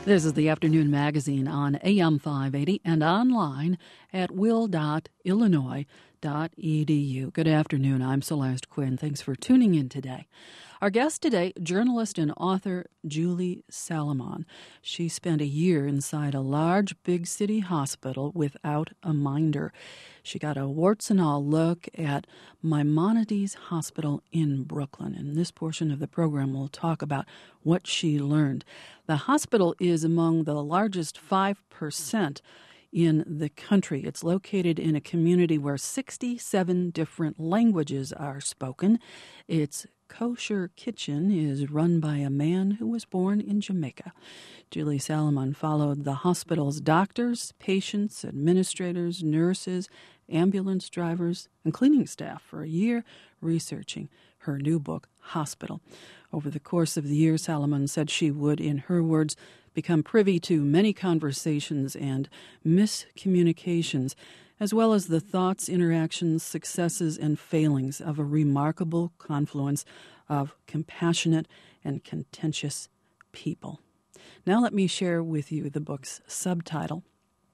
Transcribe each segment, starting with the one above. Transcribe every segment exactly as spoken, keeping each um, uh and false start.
This is the Afternoon Magazine on A M five eighty and online at will dot illinois dot e d u. Good afternoon. I'm Celeste Quinn. Thanks for tuning in today. Our guest today, journalist and author Julie Salamon. She spent a year inside a large big city hospital without a minder. She got a warts and all look at Maimonides Hospital in Brooklyn. In this portion of the program, we'll talk about what she learned. The hospital is among the largest five percent in the country. It's located in a community where sixty-seven different languages are spoken. Its kosher kitchen is run by a man who was born in Jamaica. Julie Salamon followed the hospital's doctors, patients, administrators, nurses, ambulance drivers, and cleaning staff for a year, researching her new book, Hospital. Over the course of the year, Salamon said she would, in her words, become privy to many conversations and miscommunications, as well as the thoughts, interactions, successes, and failings of a remarkable confluence of compassionate and contentious people. Now let me share with you the book's subtitle.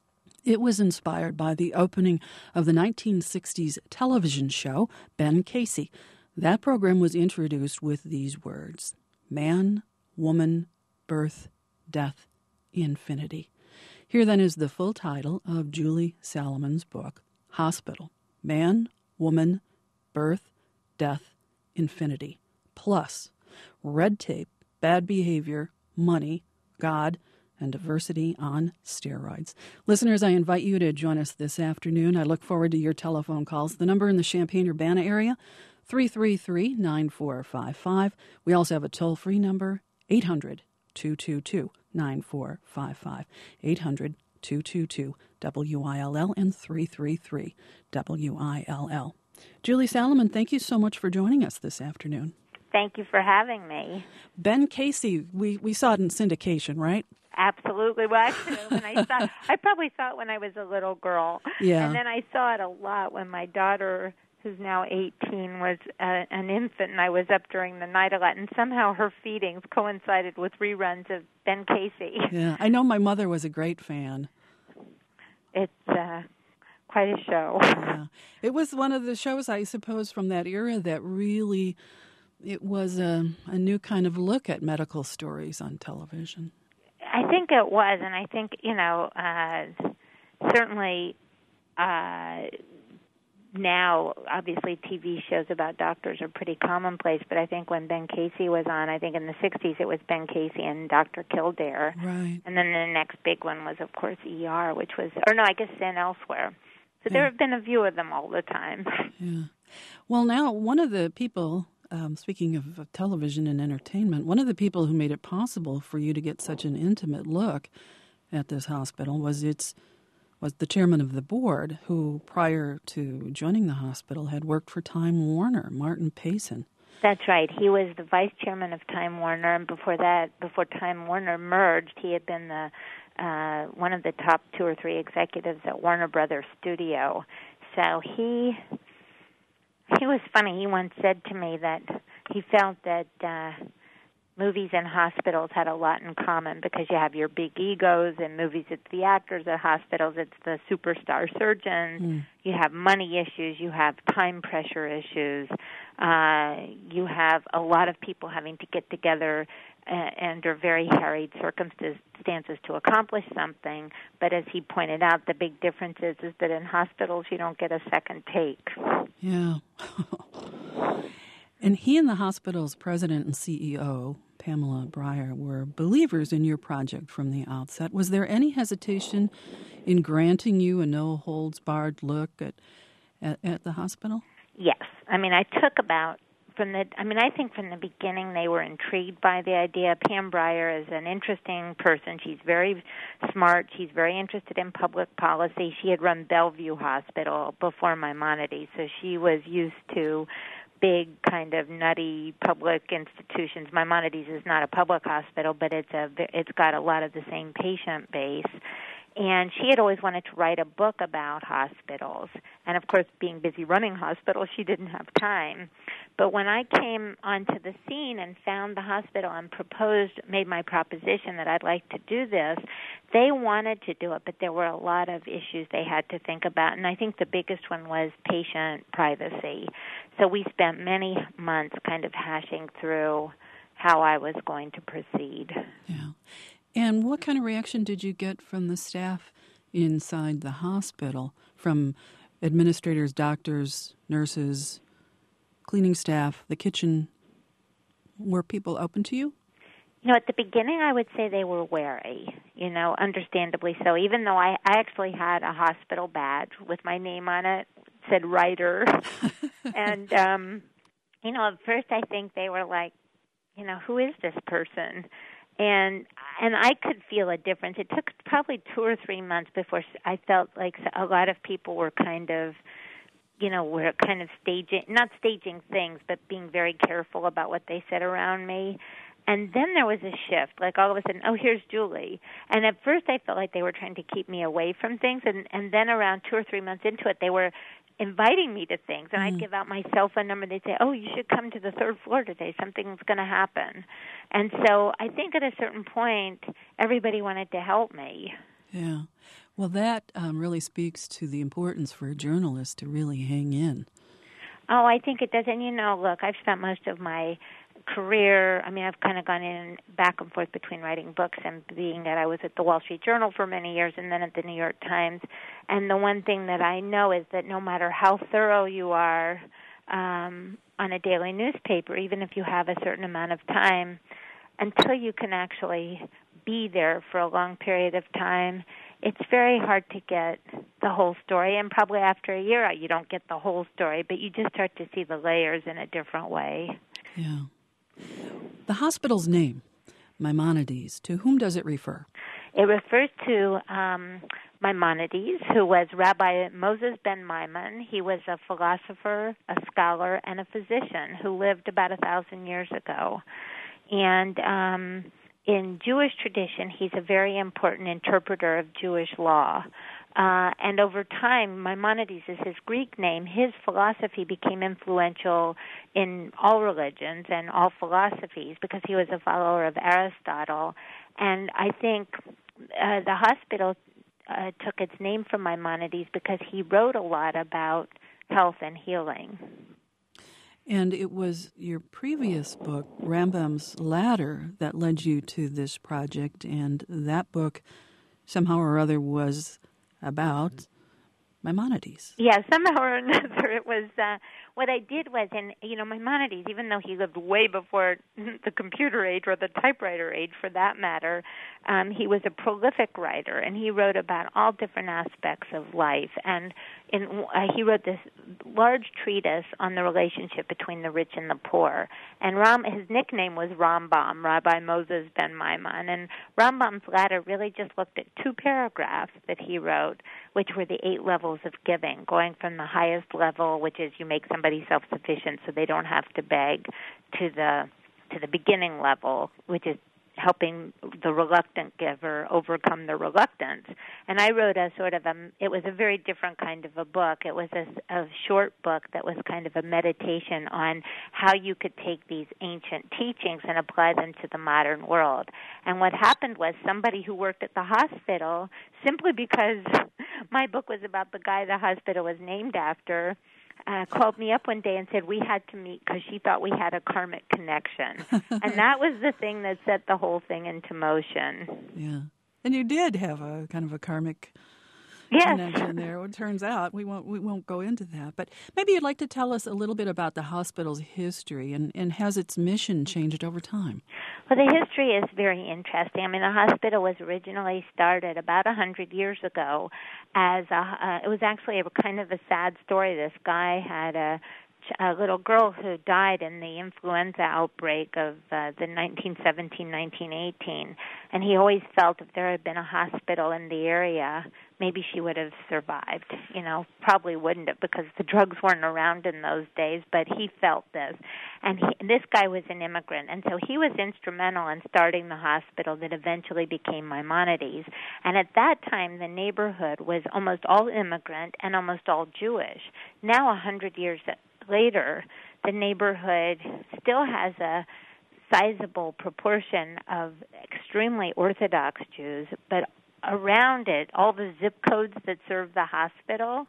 It was inspired by the opening of the nineteen sixties television show, Ben Casey. That program was introduced with these words: man, woman, birth, death, infinity. Here then is the full title of Julie Salamon's book, Hospital, Man, Woman, Birth, Death, Infinity, plus red tape, bad behavior, money, God, and diversity on steroids. Listeners, I invite you to join us this afternoon. I look forward to your telephone calls. The number in the Champaign-Urbana area, three three three, nine four five five. We also have a toll-free number, eight hundred, two two two, nine four five five, eight hundred, two two two, W I L L, and three three three, W I L L. Julie Salamon, thank you so much for joining us this afternoon. Thank you for having me. Ben Casey, we, we saw it in syndication, right? Absolutely. Well, actually, when I saw, I probably saw it when I was a little girl, yeah. And then I saw it a lot when my daughter, who's now eighteen, was uh, an infant, and I was up during the night a lot, and somehow her feedings coincided with reruns of Ben Casey. Yeah, I know my mother was a great fan. It's uh, quite a show. Yeah. It was one of the shows, I suppose, from that era that really, it was a, a new kind of look at medical stories on television. I think it was, and I think, you know, uh, certainly uh, now, obviously, T V shows about doctors are pretty commonplace, but I think when Ben Casey was on, I think in the sixties it was Ben Casey and Doctor Kildare. Right. And then the next big one was, of course, E R, which was, or no, I guess then Elsewhere. So yeah. There have been a few of them all the time. Yeah. Well, now, one of the people... Um, speaking of, of television and entertainment, one of the people who made it possible for you to get such an intimate look at this hospital was its was the chairman of the board, who prior to joining the hospital had worked for Time Warner, Martin Payson. That's right. He was the vice chairman of Time Warner, and before that, before Time Warner merged, he had been the uh, one of the top two or three executives at Warner Brothers Studio. So he. He was funny. He once said to me that he felt that uh, movies and hospitals had a lot in common because you have your big egos. In movies, it's the actors. At hospitals, it's the superstar surgeons. Mm. You have money issues. You have time pressure issues. Uh, you have a lot of people having to get together uh, under very harried circumstances to accomplish something. But as he pointed out, the big difference is, is that in hospitals, you don't get a second take. Yeah. And he and the hospital's president and C E O, Pamela Breyer, were believers in your project from the outset. Was there any hesitation in granting you a no-holds-barred look at, at, at the hospital? Yes. I mean, I took about, from the, I mean, I think from the beginning they were intrigued by the idea. Pam Breyer is an interesting person. She's very smart. She's very interested in public policy. She had run Bellevue Hospital before Maimonides, so she was used to big kind of nutty public institutions. Maimonides is not a public hospital, but it's a it's got a lot of the same patient base. And she had always wanted to write a book about hospitals. And, of course, being busy running hospitals, she didn't have time. But when I came onto the scene and found the hospital and proposed, made my proposition that I'd like to do this, they wanted to do it, but there were a lot of issues they had to think about. And I think the biggest one was patient privacy. So we spent many months kind of hashing through how I was going to proceed. Yeah. And what kind of reaction did you get from the staff inside the hospital, from administrators, doctors, nurses, cleaning staff, the kitchen? Were people open to you? You know, at the beginning, I would say they were wary, you know, understandably so. Even though I, I actually had a hospital badge with my name on it, said writer. and, um, you know, at first I think they were like, you know, who is this person? And and I could feel a difference. It took probably two or three months before I felt like a lot of people were kind of, you know, were kind of staging, not staging things, but being very careful about what they said around me. And then there was a shift, like all of a sudden, oh, here's Julie. And at first I felt like they were trying to keep me away from things. And, and then around two or three months into it, they were inviting me to things. And mm. I'd give out my cell phone number. They'd say, oh, you should come to the third floor today. Something's going to happen. And so I think at a certain point, everybody wanted to help me. Yeah. Well, that um, really speaks to the importance for a journalist to really hang in. Oh, I think it does. And, you know, look, I've spent most of my career, I mean, I've kind of gone in back and forth between writing books and being that I was at the Wall Street Journal for many years and then at the New York Times. And the one thing that I know is that no matter how thorough you are um, on a daily newspaper, even if you have a certain amount of time, until you can actually be there for a long period of time, it's very hard to get the whole story. And probably after a year, you don't get the whole story, but you just start to see the layers in a different way. Yeah. The hospital's name, Maimonides, to whom does it refer? It refers to um, Maimonides, who was Rabbi Moses ben Maimon. He was a philosopher, a scholar, and a physician who lived about a thousand years ago. And um, in Jewish tradition, he's a very important interpreter of Jewish law. Uh, and over time, Maimonides is his Greek name. His philosophy became influential in all religions and all philosophies because he was a follower of Aristotle. And I think uh, the hospital uh, took its name from Maimonides because he wrote a lot about health and healing. And it was your previous book, Rambam's Ladder, that led you to this project. And that book, somehow or other, was about Maimonides. Yeah, somehow or another it was, uh, what I did was, and you know, Maimonides, even though he lived way before the computer age or the typewriter age for that matter, um, he was a prolific writer, and he wrote about all different aspects of life. And in, uh, he wrote this large treatise on the relationship between the rich and the poor. And Ram, his nickname was Rambam, Rabbi Moses ben Maimon. And Rambam's Ladder really just looked at two paragraphs that he wrote, which were the eight levels of giving, going from the highest level, which is you make somebody self-sufficient so they don't have to beg, to the to the beginning level, which is helping the reluctant giver overcome the reluctance. And I wrote a sort of a, it was a very different kind of a book. It was a, a short book that was kind of a meditation on how you could take these ancient teachings and apply them to the modern world. And what happened was somebody who worked at the hospital, simply because my book was about the guy the hospital was named after, Uh, called me up one day and said we had to meet because she thought we had a karmic connection. And that was the thing that set the whole thing into motion. Yeah. And you did have a kind of a karmic yes. connection there. It turns out we won't we won't go into that. But maybe you'd like to tell us a little bit about the hospital's history and, and has its mission changed over time? Well, the history is very interesting. I mean, the hospital was originally started about one hundred years ago as a, uh, it was actually a kind of a sad story. This guy had a a little girl who died in the influenza outbreak of uh, the nineteen seventeen nineteen eighteen, and he always felt if there had been a hospital in the area, maybe she would have survived. You know, probably wouldn't have because the drugs weren't around in those days, but he felt this. And he, this guy was an immigrant, and so he was instrumental in starting the hospital that eventually became Maimonides. And at that time, the neighborhood was almost all immigrant and almost all Jewish. Now, a hundred years later, the neighborhood still has a sizable proportion of extremely Orthodox Jews, but around it, all the zip codes that serve the hospital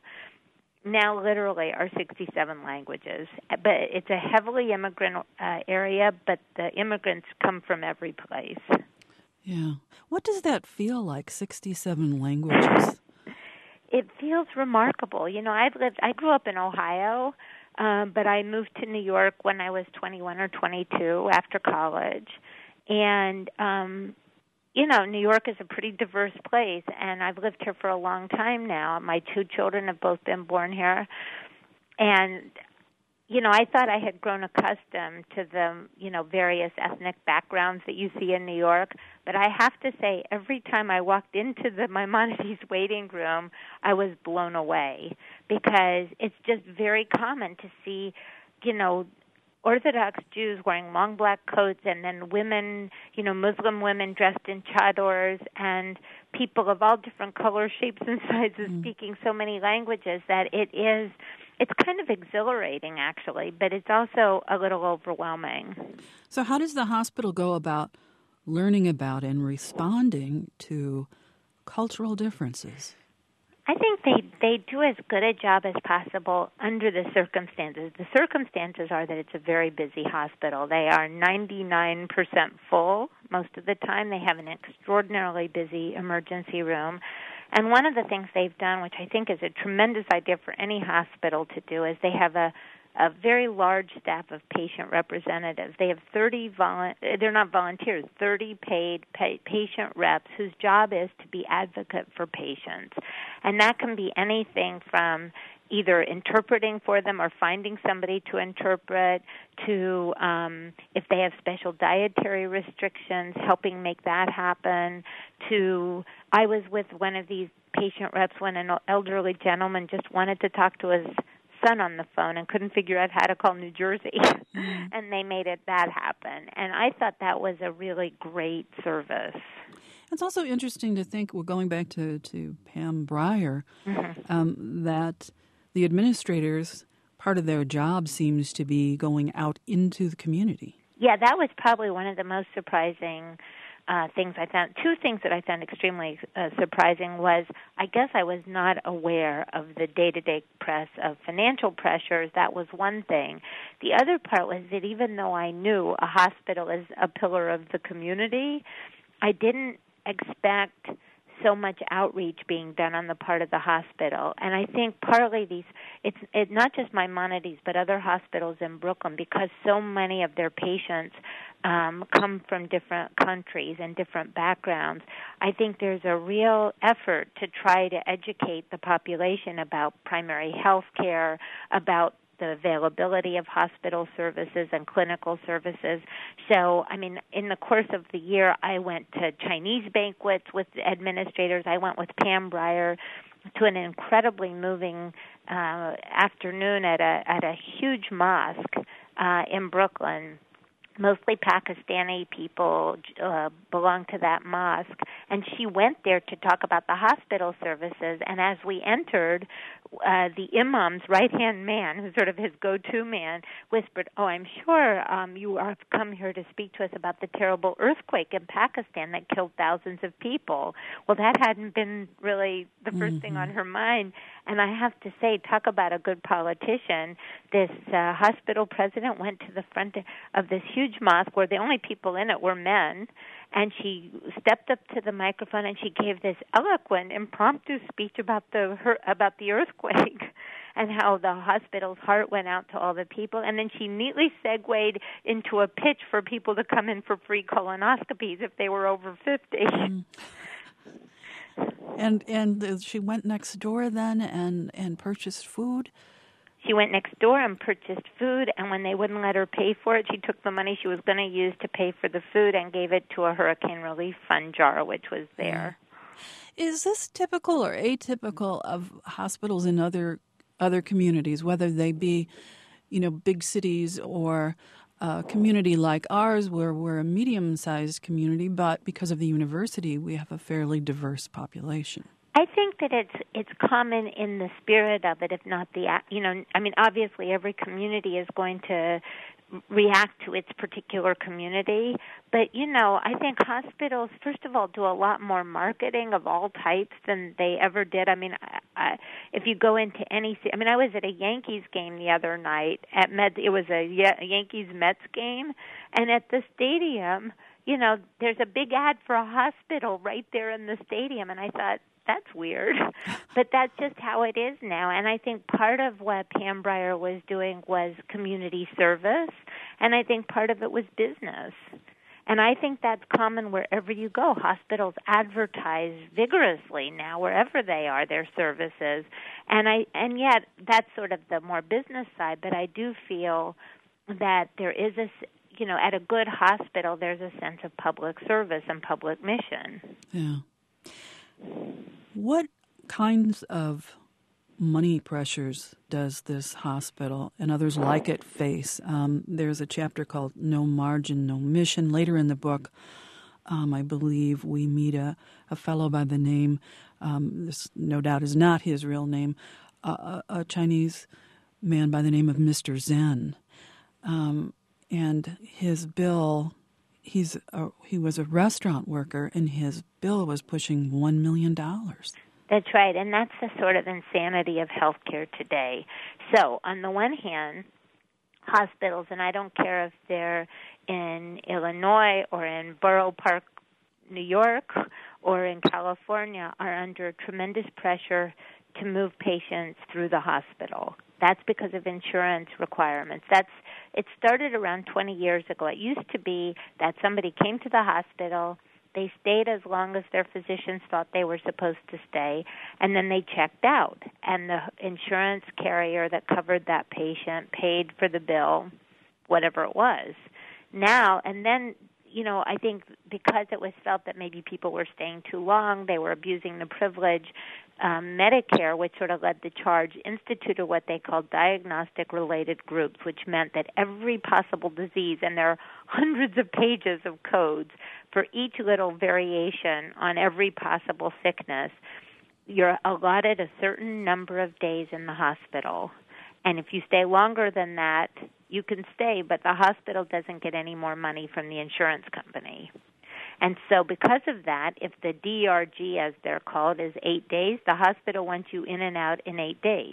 now literally are sixty-seven languages. But it's a heavily immigrant uh, area, but the immigrants come from every place. Yeah. What does that feel like, sixty-seven languages? It feels remarkable. You know, I've lived, I grew up in Ohio, um, but I moved to New York when I was twenty-one or twenty-two after college. And, um, you know, New York is a pretty diverse place, and I've lived here for a long time now. My two children have both been born here. And, you know, I thought I had grown accustomed to the, you know, various ethnic backgrounds that you see in New York. But I have to say, every time I walked into the Maimonides waiting room, I was blown away because it's just very common to see, you know, Orthodox Jews wearing long black coats, and then women, you know, Muslim women dressed in chadors, and people of all different colors, shapes, and sizes mm. speaking so many languages that it is, it's kind of exhilarating, actually, but it's also a little overwhelming. So how does the hospital go about learning about and responding to cultural differences? I think they, they do as good a job as possible under the circumstances. The circumstances are that it's a very busy hospital. They are ninety-nine percent full most of the time. They have an extraordinarily busy emergency room. And one of the things they've done, which I think is a tremendous idea for any hospital to do, is they have a a very large staff of patient representatives. They have thirty volu- they're not volunteers, thirty paid pay- patient reps whose job is to be advocate for patients. And that can be anything from either interpreting for them or finding somebody to interpret to um, if they have special dietary restrictions, helping make that happen, to I was with one of these patient reps when an elderly gentleman just wanted to talk to his son on the phone and couldn't figure out how to call New Jersey, mm. and they made it that happen. And I thought that was a really great service. It's also interesting to think, well, going back to, to Pam Breyer, mm-hmm. um, that the administrators, part of their job seems to be going out into the community. Yeah, that was probably one of the most surprising Uh, things I found. Two things that I found extremely uh, surprising was I guess I was not aware of the day-to-day press of financial pressures. That was one thing. The other part was that even though I knew a hospital is a pillar of the community, I didn't expect so much outreach being done on the part of the hospital. And I think partly these, it's it, not just Maimonides, but other hospitals in Brooklyn, because so many of their patients um, come from different countries and different backgrounds. I think there's a real effort to try to educate the population about primary health care, about the availability of hospital services and clinical services. So, I mean, in the course of the year, I went to Chinese banquets with administrators. I went with Pam Breyer to an incredibly moving uh, afternoon at a at a huge mosque uh, in Brooklyn. Mostly Pakistani people uh, belong to that mosque, and she went there to talk about the hospital services. And as we entered, uh, the imam's right-hand man, who's sort of his go-to man, whispered, "Oh, I'm sure um, you have come here to speak to us about the terrible earthquake in Pakistan that killed thousands of people." Well, that hadn't been really the first mm-hmm. thing on her mind. And I have to say, talk about a good politician. This uh, hospital president went to the front of this huge mosque where the only people in it were men, and she stepped up to the microphone and she gave this eloquent, impromptu speech about the her, about the earthquake and how the hospital's heart went out to all the people. And then she neatly segued into a pitch for people to come in for free colonoscopies if they were over fifty. Mm. And and she went next door then and, and purchased food She went next door and purchased food, and when they wouldn't let her pay for it, she took the money she was going to use to pay for the food and gave it to a hurricane relief fund jar, which was there. Is this typical or atypical of hospitals in other other communities, whether they be, you know, big cities or a community like ours where we're a medium-sized community, but because of the university, we have a fairly diverse population? I think that it's it's common in the spirit of it, if not the, you know, I mean, obviously every community is going to react to its particular community. But, you know, I think hospitals, first of all, do a lot more marketing of all types than they ever did. I mean, I, I, if you go into any, I mean, I was at a Yankees game the other night at Med, it was a, a Yankees-Mets game, and at the stadium, you know, there's a big ad for a hospital right there in the stadium, and I thought, that's weird, but that's just how it is now. And I think part of what Pam Breyer was doing was community service, and I think part of it was business. And I think that's common wherever you go. Hospitals advertise vigorously now wherever they are, their services. And I and yet that's sort of the more business side, but I do feel that there is a, you know, at a good hospital, there's a sense of public service and public mission. Yeah. What kinds of money pressures does this hospital and others like it face? Um, there's a chapter called No Margin, No Mission. Later in the book, um, I believe we meet a, a fellow by the name, um, this no doubt is not his real name, uh, a, a Chinese man by the name of Mister Zen. Um, and his bill... He's a, he was a restaurant worker, and his bill was pushing one million dollars. That's right, and that's the sort of insanity of healthcare today. So, on the one hand, hospitals, and I don't care if they're in Illinois or in Borough Park, New York, or in California, are under tremendous pressure to move patients through the hospital. That's because of insurance requirements. That's it started around twenty years ago. It used to be that somebody came to the hospital, they stayed as long as their physicians thought they were supposed to stay, and then they checked out. And the insurance carrier that covered that patient paid for the bill, whatever it was. Now, and then, you know, I think because it was felt that maybe people were staying too long, they were abusing the privilege, um, Medicare, which sort of led the charge, instituted what they called diagnostic-related groups, which meant that every possible disease, and there are hundreds of pages of codes for each little variation on every possible sickness, you're allotted a certain number of days in the hospital. And if you stay longer than that, you can stay, but the hospital doesn't get any more money from the insurance company. And so because of that, if the D R G, as they're called, is eight days, the hospital wants you in and out in eight days.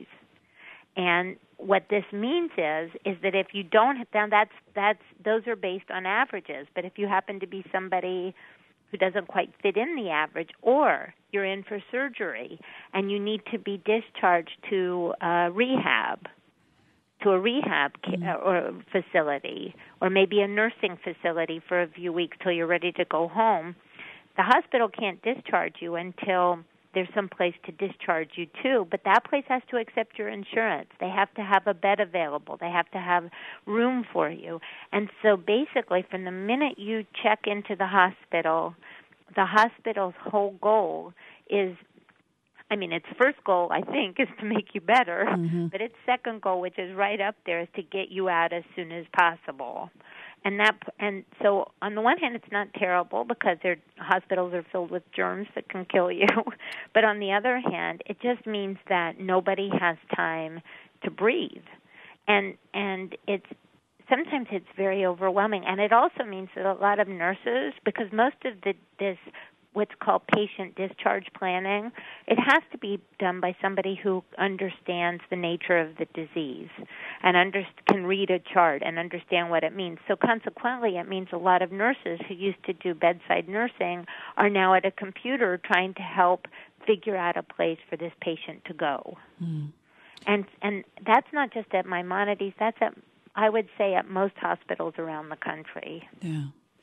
And what this means is is that if you don't, now that's that's those are based on averages. But if you happen to be somebody who doesn't quite fit in the average, or you're in for surgery and you need to be discharged to uh, rehab, to a rehab mm. or facility, or maybe a nursing facility for a few weeks till you're ready to go home, the hospital can't discharge you until there's some place to discharge you to, but that place has to accept your insurance. They have to have a bed available. They have to have room for you. And so basically, from the minute you check into the hospital, the hospital's whole goal is, I mean, its first goal, I think, is to make you better, mm-hmm. but its second goal, which is right up there, is to get you out as soon as possible. And that, and so on the one hand, it's not terrible because their hospitals are filled with germs that can kill you. But on the other hand, it just means that nobody has time to breathe. And and it's sometimes it's very overwhelming. And it also means that a lot of nurses, because most of the this what's called patient discharge planning, it has to be done by somebody who understands the nature of the disease and under, can read a chart and understand what it means. So consequently, it means a lot of nurses who used to do bedside nursing are now at a computer trying to help figure out a place for this patient to go. Mm. And and that's not just at Maimonides, that's at, I would say, at most hospitals around the country. Yeah.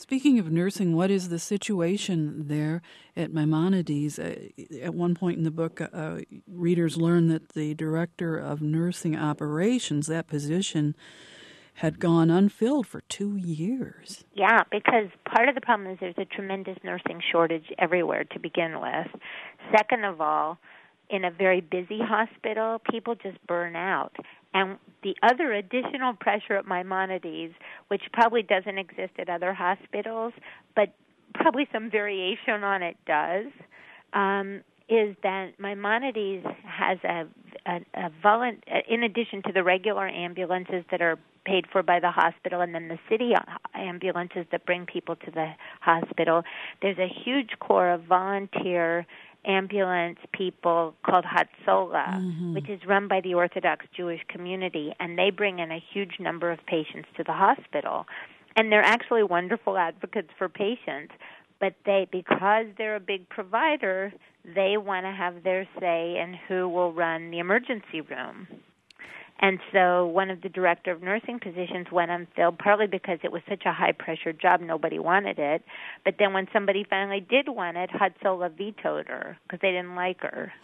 Speaking of nursing, what is the situation there at Maimonides? Uh, at one point in the book, uh, readers learn that the director of nursing operations, that position, had gone unfilled for two years. Yeah, because part of the problem is there's a tremendous nursing shortage everywhere to begin with. Second of all, in a very busy hospital, people just burn out. And the other additional pressure at Maimonides, which probably doesn't exist at other hospitals, but probably some variation on it does, um, is that Maimonides has a, a, a volunt, in addition to the regular ambulances that are paid for by the hospital and then the city ambulances that bring people to the hospital, there's a huge core of volunteer ambulance people called Hatzolah, mm-hmm. which is run by the Orthodox Jewish community, and they bring in a huge number of patients to the hospital. And they're actually wonderful advocates for patients, but they, because they're a big provider, they want to have their say in who will run the emergency room. And so one of the director of nursing positions went unfilled, partly because it was such a high-pressure job, nobody wanted it. But then when somebody finally did want it, Hatzolah vetoed her because they didn't like her.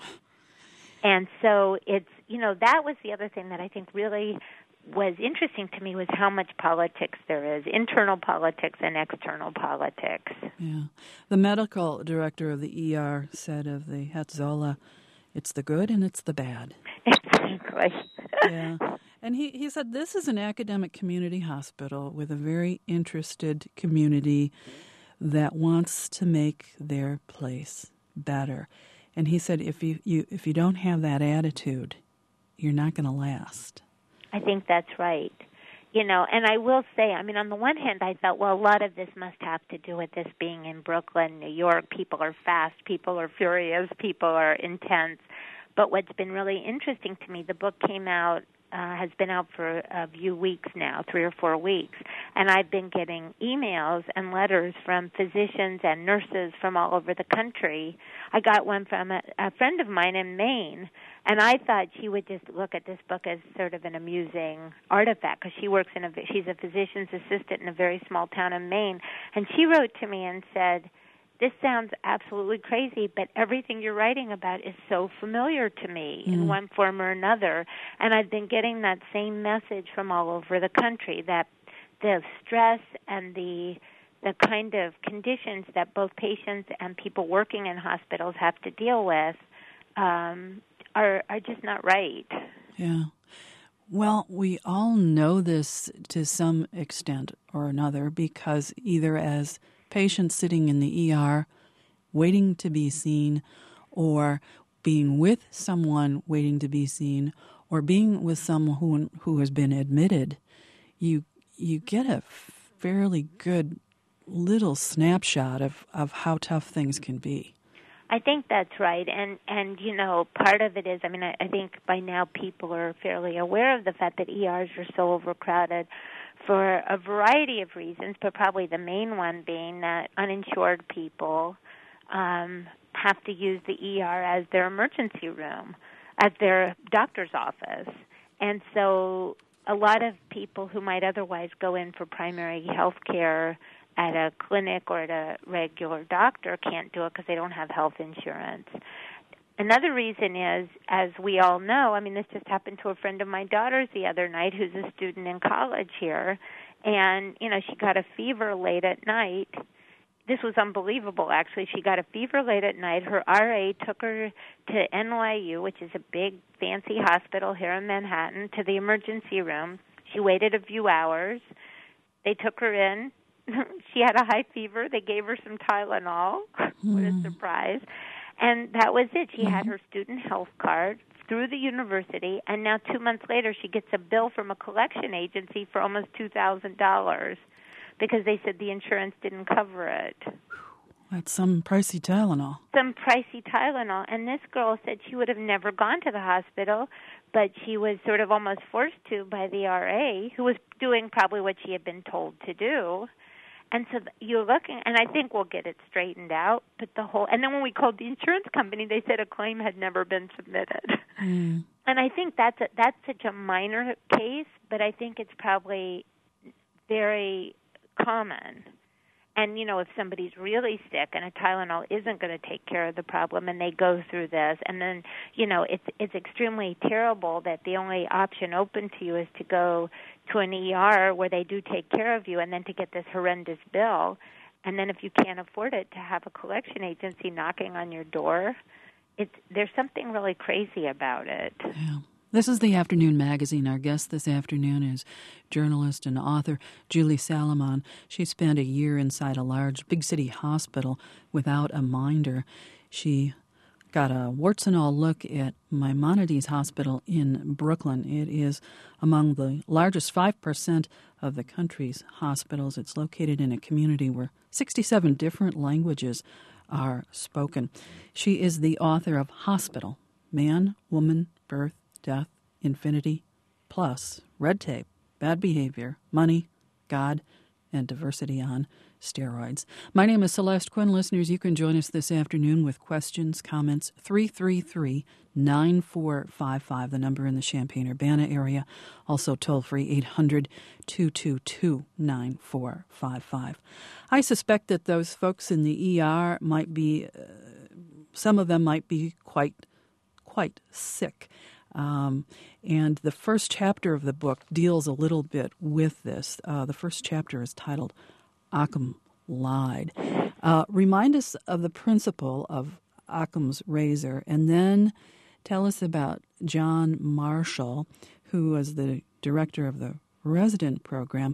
And so it's, you know, that was the other thing that I think really was interesting to me was how much politics there is, internal politics and external politics. Yeah. The medical director of the E R said of the Hatzolah, it's the good and it's the bad. Exactly. Yeah. And he, he said this is an academic community hospital with a very interested community that wants to make their place better. And he said if you, you if you don't have that attitude, you're not going to last. I think that's right. You know, and I will say, I mean, on the one hand, I thought, well, a lot of this must have to do with this being in Brooklyn, New York. People are fast, people are furious, people are intense. But what's been really interesting to me, the book came out, uh, has been out for a few weeks now, three or four weeks, and I've been getting emails and letters from physicians and nurses from all over the country. I got one from a, a friend of mine in Maine, and I thought she would just look at this book as sort of an amusing artifact because she works in a, she's a physician's assistant in a very small town in Maine, and she wrote to me and said, this sounds absolutely crazy, but everything you're writing about is so familiar to me mm. in one form or another. And I've been getting that same message from all over the country, that the stress and the the kind of conditions that both patients and people working in hospitals have to deal with um, are are just not right. Yeah. Well, we all know this to some extent or another because either as patients sitting in the E R waiting to be seen, or being with someone waiting to be seen, or being with someone who who has been admitted, you you get a fairly good little snapshot of, of how tough things can be. I think that's right. And, and you know, part of it is, I mean, I, I think by now people are fairly aware of the fact that E Rs are so overcrowded for a variety of reasons, but probably the main one being that uninsured people um, have to use the E R as their emergency room, as their doctor's office. And so a lot of people who might otherwise go in for primary health care at a clinic or at a regular doctor can't do it because they don't have health insurance. Another reason is, as we all know, I mean, this just happened to a friend of my daughter's the other night who's a student in college here, and, you know, she got a fever late at night. This was unbelievable, actually. She got a fever late at night. Her R A took her to N Y U, which is a big, fancy hospital here in Manhattan, to the emergency room. She waited a few hours. They took her in. She had a high fever. They gave her some Tylenol. What a surprise. And that was it. She mm-hmm. had her student health card through the university, and now two months later she gets a bill from a collection agency for almost two thousand dollars because they said the insurance didn't cover it. That's some pricey Tylenol. Some pricey Tylenol. And this girl said she would have never gone to the hospital, but she was sort of almost forced to by the R A, who was doing probably what she had been told to do. And so you're looking, and I think we'll get it straightened out. But the whole, and then when we called the insurance company, they said a claim had never been submitted. Mm. And I think that's a, that's such a minor case, but I think it's probably very common. And, you know, if somebody's really sick and a Tylenol isn't going to take care of the problem and they go through this, and then, you know, it's it's extremely terrible that the only option open to you is to go to an E R where they do take care of you and then to get this horrendous bill. And then if you can't afford it, to have a collection agency knocking on your door. It's, there's something really crazy about it. Yeah. This is the Afternoon Magazine. Our guest this afternoon is journalist and author Julie Salomon. She spent a year inside a large big city hospital without a minder. She got a warts and all look at Maimonides Hospital in Brooklyn. It is among the largest five percent of the country's hospitals. It's located in a community where sixty-seven different languages are spoken. She is the author of Hospital, Man, Woman, Birth, Death, Infinity, Plus, Red Tape, Bad Behavior, Money, God, and Diversity on Steroids. My name is Celeste Quinn. Listeners, you can join us this afternoon with questions, comments, three three three, nine four five five, the number in the Champaign-Urbana area. Also toll-free, eight hundred, two two two, nine four five five. I suspect that those folks in the E R might be, uh, some of them might be quite, quite sick. Um, and the first chapter of the book deals a little bit with this. Uh, the first chapter is titled Occam Lied. Uh, remind us of the principle of Occam's razor, and then tell us about John Marshall, who was the director of the resident program.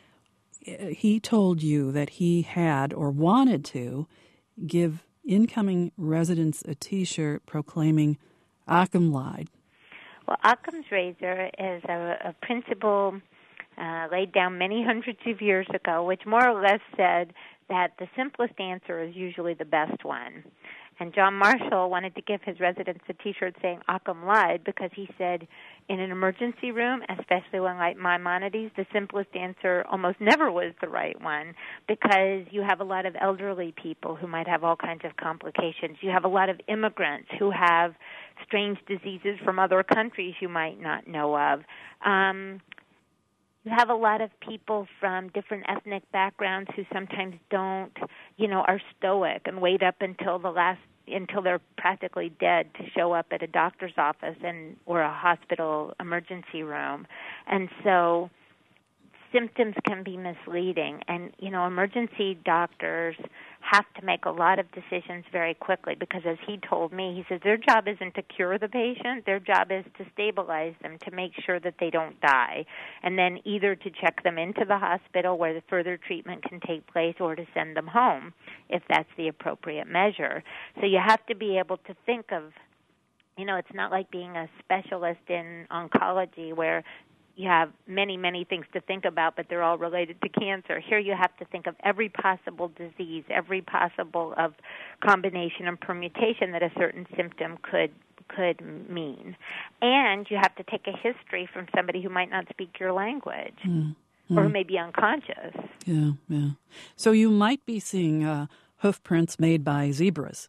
He told you that he had or wanted to give incoming residents a T-shirt proclaiming Occam lied. Well, Occam's razor is a, a principle uh, laid down many hundreds of years ago, which more or less said that the simplest answer is usually the best one. And John Marshall wanted to give his residents a T-shirt saying Occam lied because he said in an emergency room, especially one like Maimonides, the simplest answer almost never was the right one because you have a lot of elderly people who might have all kinds of complications. You have a lot of immigrants who have strange diseases from other countries you might not know of. Um, you have a lot of people from different ethnic backgrounds who sometimes don't, you know, are stoic and wait up until the last, until they're practically dead to show up at a doctor's office and or a hospital emergency room. And so symptoms can be misleading. And, you know, emergency doctors have to make a lot of decisions very quickly because, as he told me, he says their job isn't to cure the patient. Their job is to stabilize them, to make sure that they don't die, and then either to check them into the hospital where the further treatment can take place or to send them home if that's the appropriate measure. So you have to be able to think of, you know, it's not like being a specialist in oncology where you have many, many things to think about, but they're all related to cancer. Here you have to think of every possible disease, every possible of combination and permutation that a certain symptom could could mean. And you have to take a history from somebody who might not speak your language mm. Mm. or may be unconscious. Yeah, yeah. So you might be seeing uh, hoof prints made by zebras.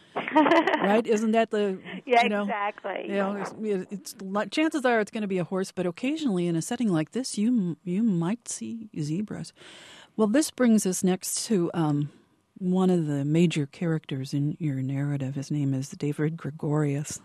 Right? Isn't that the yeah you know, exactly? You know, it's, it's chances are it's going to be a horse, but occasionally in a setting like this, you you might see zebras. Well, this brings us next to um, one of the major characters in your narrative. His name is David Gregorius.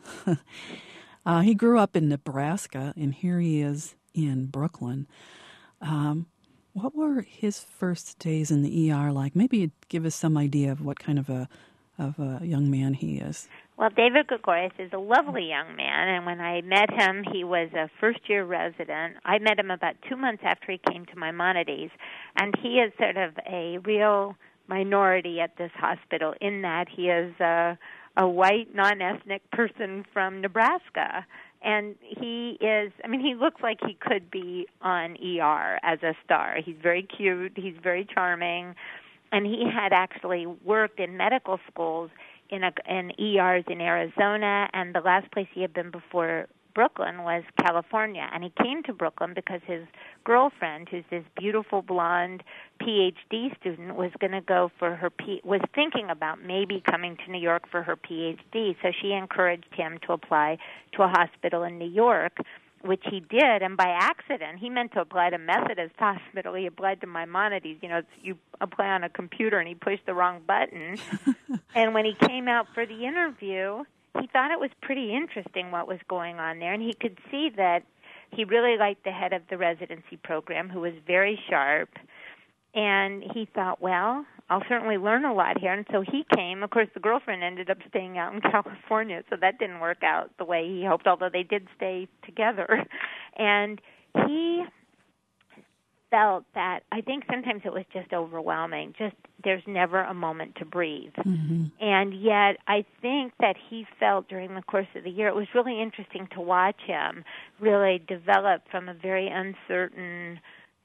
uh, he grew up in Nebraska, and here he is in Brooklyn. Um, what were his first days in the E R like? Maybe you'd give us some idea of what kind of a of a young man he is. Well, David Gregorius is a lovely young man, and when I met him, he was a first-year resident. I met him about two months after he came to Maimonides, and he is sort of a real minority at this hospital in that he is a, a white, non-ethnic person from Nebraska. And he is, I mean, he looks like he could be on E R as a star. He's very cute, he's very charming, and he had actually worked in medical schools in, a, in E Rs in Arizona, and the last place he had been before Brooklyn was California. And he came to Brooklyn because his girlfriend, who's this beautiful blonde P H D student, was going to go for her P- was thinking about maybe coming to New York for her P H D. So she encouraged him to apply to a hospital in New York which he did, and by accident, he meant to apply to Methodist Hospital. He applied to Maimonides. You know, it's, you apply on a computer, and he pushed the wrong button. And when he came out for the interview, he thought it was pretty interesting what was going on there, and he could see that he really liked the head of the residency program, who was very sharp. And he thought, well, I'll certainly learn a lot here. And so he came. Of course, the girlfriend ended up staying out in California, so that didn't work out the way he hoped, although they did stay together. And he felt that, I think sometimes it was just overwhelming, just there's never a moment to breathe. Mm-hmm. And yet I think that he felt during the course of the year, it was really interesting to watch him really develop from a very uncertain,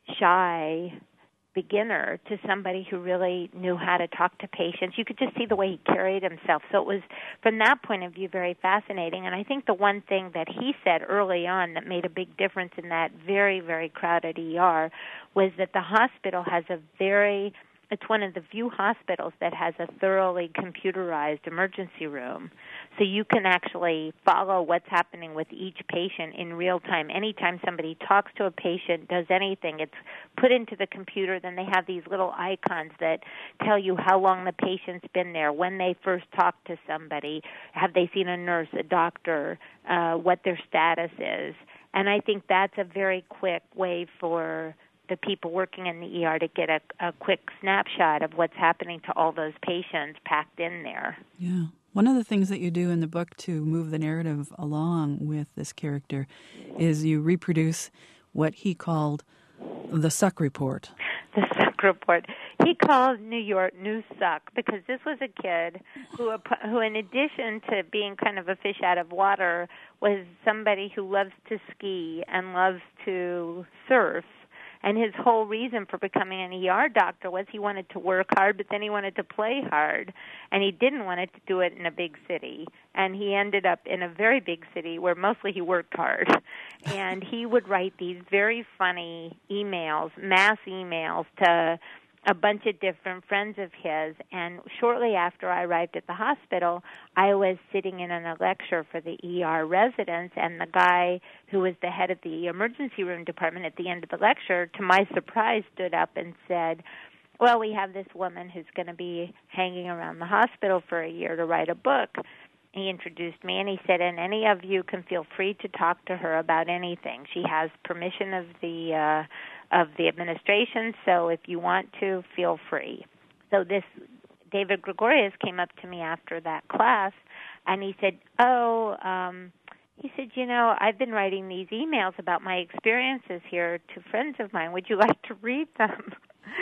shy beginner to somebody who really knew how to talk to patients. You could just see the way he carried himself. So it was, from that point of view, very fascinating. And I think the one thing that he said early on that made a big difference in that very, very crowded E R was that the hospital has a very, it's one of the few hospitals that has a thoroughly computerized emergency room. So you can actually follow what's happening with each patient in real time. Anytime somebody talks to a patient, does anything, it's put into the computer. Then they have these little icons that tell you how long the patient's been there, when they first talked to somebody, have they seen a nurse, a doctor, uh, what their status is. And I think that's a very quick way for the people working in the E R to get a, a quick snapshot of what's happening to all those patients packed in there. Yeah. One of the things that you do in the book to move the narrative along with this character is you reproduce what he called the suck report. The suck report. He called New York New Suck because this was a kid who, who, in addition to being kind of a fish out of water, was somebody who loves to ski and loves to surf. And his whole reason for becoming an E R doctor was he wanted to work hard, but then he wanted to play hard. And he didn't want it to do it in a big city. And he ended up in a very big city where mostly he worked hard. And he would write these very funny emails, mass emails to a bunch of different friends of his. And shortly after I arrived at the hospital, I was sitting in on a lecture for the E R residents, and the guy who was the head of the emergency room department at the end of the lecture, to my surprise, stood up and said, well, we have this woman who's going to be hanging around the hospital for a year to write a book. He introduced me, and he said, and any of you can feel free to talk to her about anything. She has permission of the uh, of the administration, so if you want to, feel free. So this David Gregorius came up to me after that class, and he said, oh, um, he said, you know, I've been writing these emails about my experiences here to friends of mine. Would you like to read them?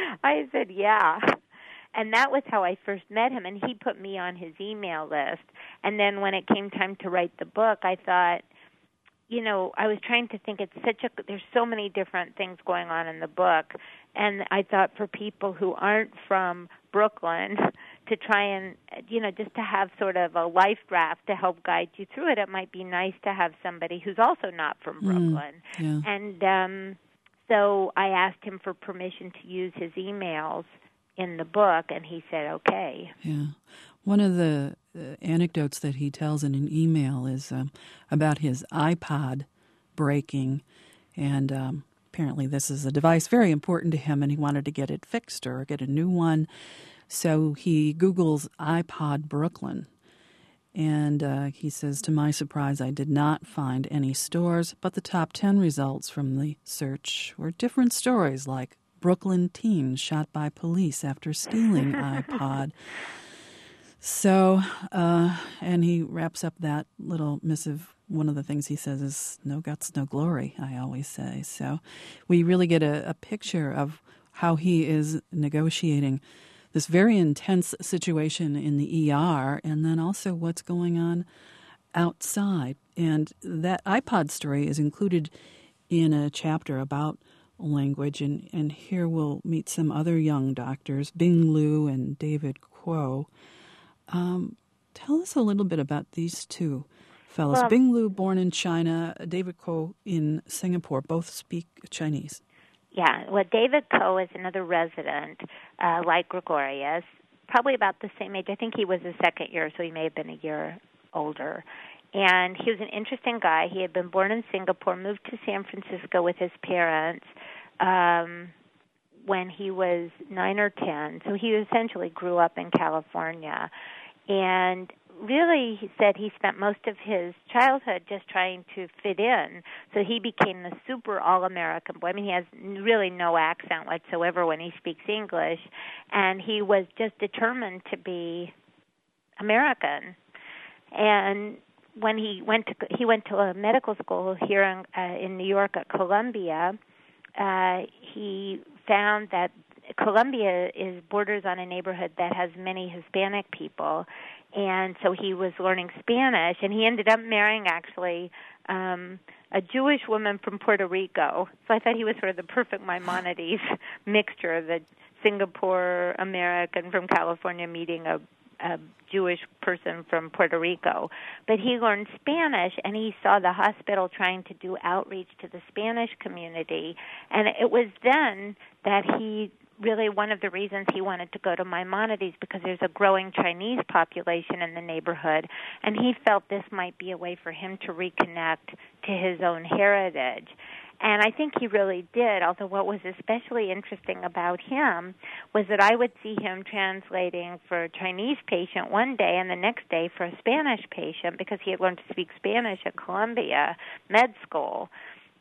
I said, yeah. And that was how I first met him, and he put me on his email list. And then when it came time to write the book, I thought, you know, I was trying to think it's such a, there's so many different things going on in the book. And I thought for people who aren't from Brooklyn to try and, you know, just to have sort of a life draft to help guide you through it, it might be nice to have somebody who's also not from Brooklyn. Mm, yeah. And um, so I asked him for permission to use his emails in the book, and he said, okay. Yeah. One of the uh, anecdotes that he tells in an email is um, about his iPod breaking, and um, apparently this is a device very important to him, and he wanted to get it fixed or get a new one. So he Googles iPod Brooklyn, and uh, he says, to my surprise, I did not find any stores, but the top ten results from the search were different stories like Brooklyn teen shot by police after stealing iPod. So, uh, and he wraps up that little missive. One of the things he says is, no guts, no glory, I always say. So we really get a, a picture of how he is negotiating this very intense situation in the E R, and then also what's going on outside. And that iPod story is included in a chapter about language, and, and here we'll meet some other young doctors, Bing Liu and David Kuo. Um, tell us a little bit about these two fellows. Well, Bing Liu, born in China, David Kuo in Singapore, both speak Chinese. Yeah, well, David Kuo is another resident, uh, like Gregorius, probably about the same age. I think he was a second year, so he may have been a year older. And he was an interesting guy. He had been born in Singapore, moved to San Francisco with his parents um, when he was nine or ten. So he essentially grew up in California. And really, he said he spent most of his childhood just trying to fit in. So he became the super all-American boy. I mean, he has really no accent whatsoever when he speaks English. And he was just determined to be American. And when he went to he went to a medical school here in, uh, in New York at Columbia, uh, he found that Columbia is borders on a neighborhood that has many Hispanic people, and so he was learning Spanish, and he ended up marrying actually um, a Jewish woman from Puerto Rico. So I thought he was sort of the perfect Maimonides mixture of the Singapore American from California meeting a a Jewish person from Puerto Rico. But he learned Spanish, and he saw the hospital trying to do outreach to the Spanish community. And it was then that he really, one of the reasons he wanted to go to Maimonides, because there's a growing Chinese population in the neighborhood, and he felt this might be a way for him to reconnect to his own heritage. And I think he really did, although what was especially interesting about him was that I would see him translating for a Chinese patient one day and the next day for a Spanish patient because he had learned to speak Spanish at Columbia Med School.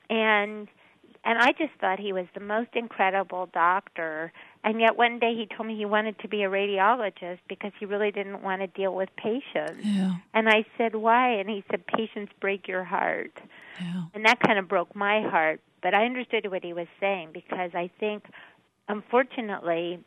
And and I just thought he was the most incredible doctor. And yet one day he told me he wanted to be a radiologist because he really didn't want to deal with patients. Yeah. And I said, why? And he said, patients break your heart. Yeah. And that kind of broke my heart. But I understood what he was saying because I think, unfortunately,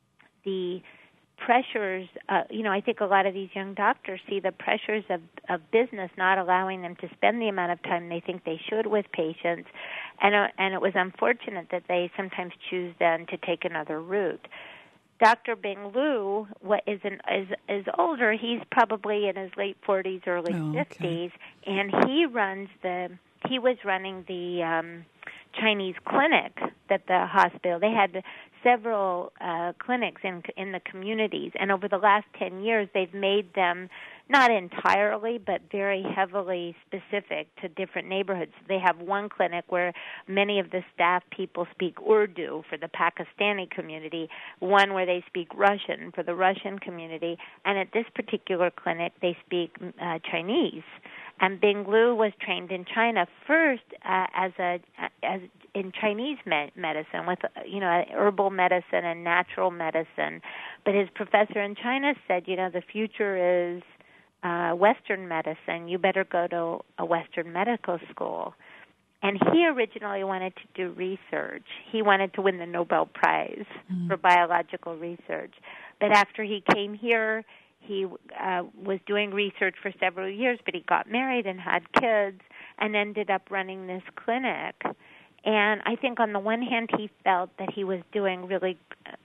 the pressures, uh, you know, I think a lot of these young doctors see the pressures of, of business not allowing them to spend the amount of time they think they should with patients. And, uh, and it was unfortunate that they sometimes choose then to take another route. Doctor Bing Lu what is, an, is is older. He's probably in his late forties, early oh, fifties, okay. and he runs the. He was running the um, Chinese clinic that the hospital. They had several uh, clinics in in the communities, and over the last ten years, they've made them not entirely, but very heavily specific to different neighborhoods. They have one clinic where many of the staff people speak Urdu for the Pakistani community, one where they speak Russian for the Russian community, and at this particular clinic, they speak uh, Chinese. And Bing Lu was trained in China first uh, as a as in Chinese me- medicine with you know herbal medicine and natural medicine, but his professor in China said, you know, the future is uh, Western medicine. You better go to a Western medical school. And he originally wanted to do research. He wanted to win the Nobel Prize mm. for biological research, but after he came here, he uh, was doing research for several years, but he got married and had kids and ended up running this clinic. And I think on the one hand, he felt that he was doing really,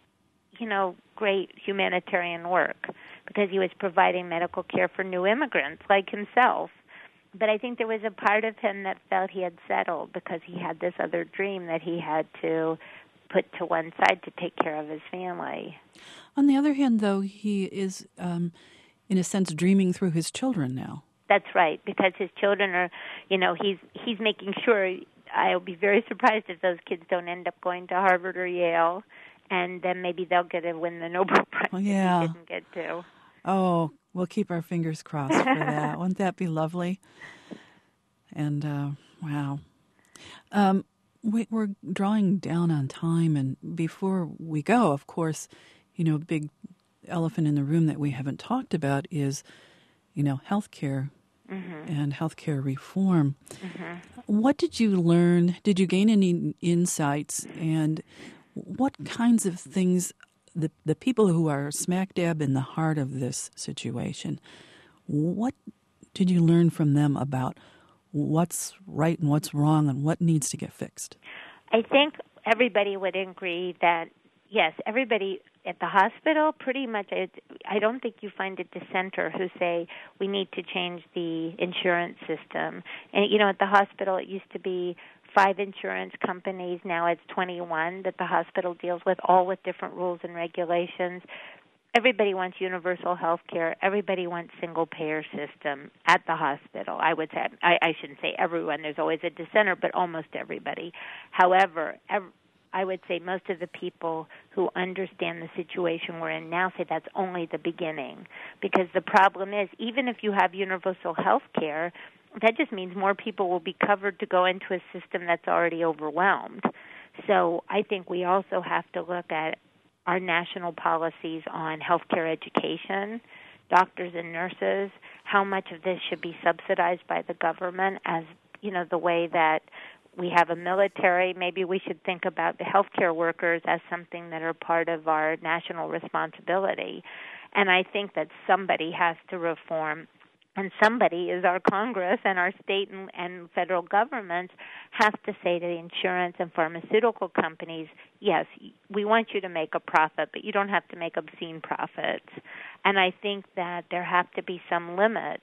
you know, great humanitarian work because he was providing medical care for new immigrants like himself. But I think there was a part of him that felt he had settled because he had this other dream that he had to put to one side to take care of his family. On the other hand, though, he is, um, in a sense, dreaming through his children now. That's right, because his children are, you know, he's he's making sure. I'll be very surprised if those kids don't end up going to Harvard or Yale, and then maybe they'll get to win the Nobel Prize well, yeah. that he didn't get to. Oh, we'll keep our fingers crossed for that. Wouldn't that be lovely? And, uh, wow. Um, we, we're drawing down on time, and before we go, of course, you know, a big elephant in the room that we haven't talked about is, you know, healthcare mm-hmm. and healthcare reform. Mm-hmm. What did you learn? Did you gain any insights? And what kinds of things, the the people who are smack dab in the heart of this situation, what did you learn from them about what's right and what's wrong and what needs to get fixed? I think everybody would agree that, yes, everybody at the hospital, pretty much, it, I don't think you find a dissenter who say we need to change the insurance system. And, you know, at the hospital it used to be five insurance companies. Now it's twenty-one that the hospital deals with, all with different rules and regulations. everybody wants universal health care. Everybody wants single-payer system at the hospital. I would say, I, I shouldn't say everyone. There's always a dissenter, but almost everybody. However, ev- I would say most of the people who understand the situation we're in now say that's only the beginning, because the problem is, even if you have universal health care, that just means more people will be covered to go into a system that's already overwhelmed. So I think we also have to look at our national policies on healthcare education, doctors and nurses, how much of this should be subsidized by the government, as, you know, the way that we have a military. Maybe we should think about the healthcare workers as something that are part of our national responsibility. And I think that somebody has to reform, and somebody is our Congress, and our state and, and federal governments have to say to the insurance and pharmaceutical companies, yes, we want you to make a profit, but you don't have to make obscene profits. And I think that there have to be some limits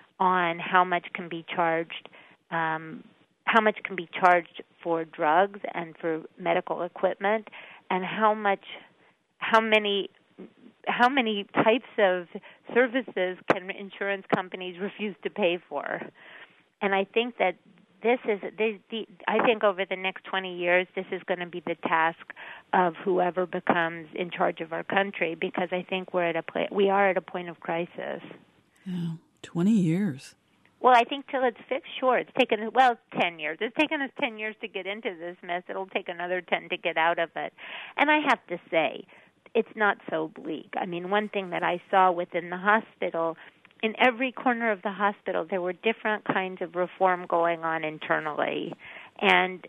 on how much can be charged um, how much can be charged for drugs and for medical equipment, and how much, how many, how many types of services can insurance companies refuse to pay for. And I think that this is, the, the, I think over the next twenty years, this is going to be the task of whoever becomes in charge of our country, because I think we're at a pla- we are at a point of crisis. Yeah, twenty years. Well, I think till it's fixed, sure. It's taken, well, ten years. It's taken us ten years to get into this mess. It'll take another ten to get out of it. And I have to say, it's not so bleak. I mean, one thing that I saw within the hospital, in every corner of the hospital, there were different kinds of reform going on internally. And,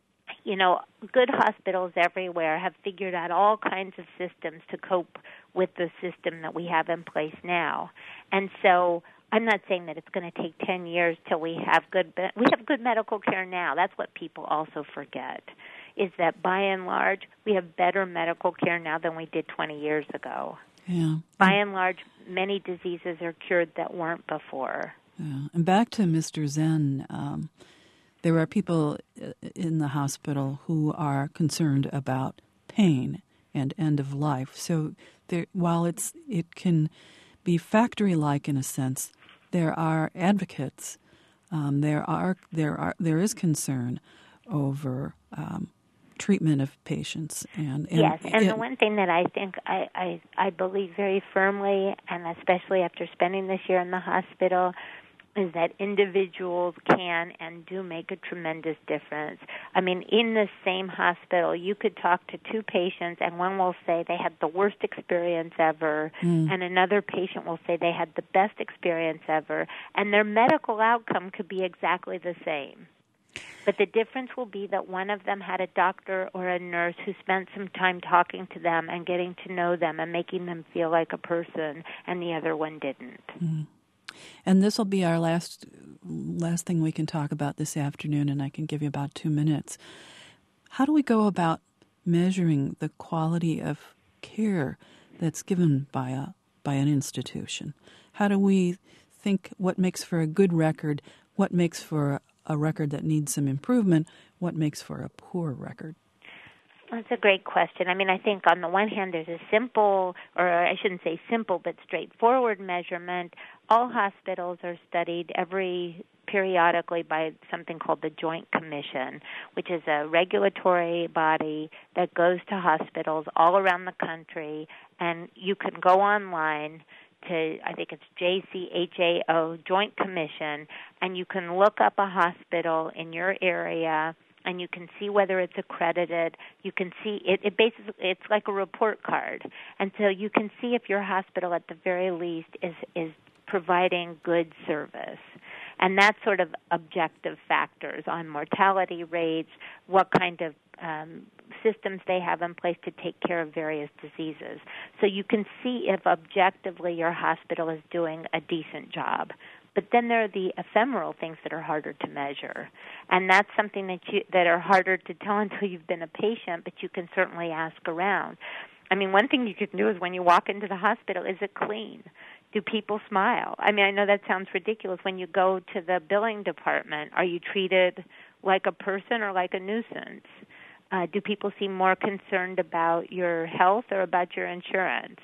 you know, good hospitals everywhere have figured out all kinds of systems to cope with the system that we have in place now. And so I'm not saying that it's going to take ten years till we have good we have good medical care now. That's what people also forget, is that by and large we have better medical care now than we did twenty years ago. Yeah. By and large, many diseases are cured that weren't before. Yeah. And back to Mister Zen, um, there are people in the hospital who are concerned about pain and end of life. So there, while it's it can be factory-like in a sense, there are advocates. Um, there are there are there is concern over um, treatment of patients. And, and yes, and it, the one thing that I think I, I I believe very firmly, and especially after spending this year in the hospital, is that individuals can and do make a tremendous difference. I mean, in the same hospital, you could talk to two patients, and one will say they had the worst experience ever, mm. and another patient will say they had the best experience ever, and their medical outcome could be exactly the same. But the difference will be that one of them had a doctor or a nurse who spent some time talking to them and getting to know them and making them feel like a person, and the other one didn't. Mm. And this will be our last last thing we can talk about this afternoon, and I can give you about two minutes. How do we go about measuring the quality of care that's given by a by an institution? How do we think what makes for a good record, what makes for a record that needs some improvement, what makes for a poor record? That's a great question. I mean, I think on the one hand, there's a simple, or I shouldn't say simple, but straightforward measurement. All hospitals are studied every periodically by something called the Joint Commission, which is a regulatory body that goes to hospitals all around the country, and you can go online to, I think it's J C H A O, Joint Commission, and you can look up a hospital in your area, and you can see whether it's accredited. You can see it, it basically, it's like a report card. And so you can see if your hospital at the very least is, is providing good service. And that's sort of objective factors on mortality rates, what kind of um, systems they have in place to take care of various diseases. So you can see if objectively your hospital is doing a decent job. But then there are the ephemeral things that are harder to measure, and that's something that you that are harder to tell until you've been a patient, but you can certainly ask around. I mean, one thing you can do is when you walk into the hospital, is it clean? Do people smile? I mean, I know that sounds ridiculous. When you go to the billing department, are you treated like a person or like a nuisance? Uh, do people seem more concerned about your health or about your insurance?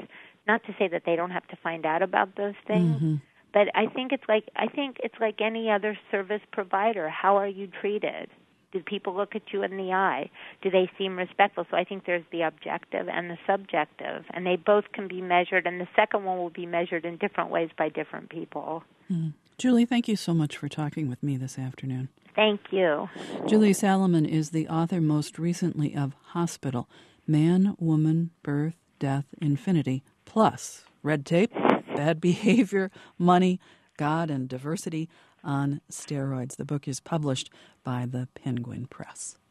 Not to say that they don't have to find out about those things, mm-hmm. but I think it's like I think it's like any other service provider. How are you treated? Do people look at you in the eye? Do they seem respectful? So I think there's the objective and the subjective, and they both can be measured, and the second one will be measured in different ways by different people. Mm. Julie, thank you so much for talking with me this afternoon. Thank you. Julie Salaman is the author most recently of Hospital, Man, Woman, Birth, Death, Infinity, plus red tape, bad behavior, money, God, and diversity on steroids. The book is published by the Penguin Press.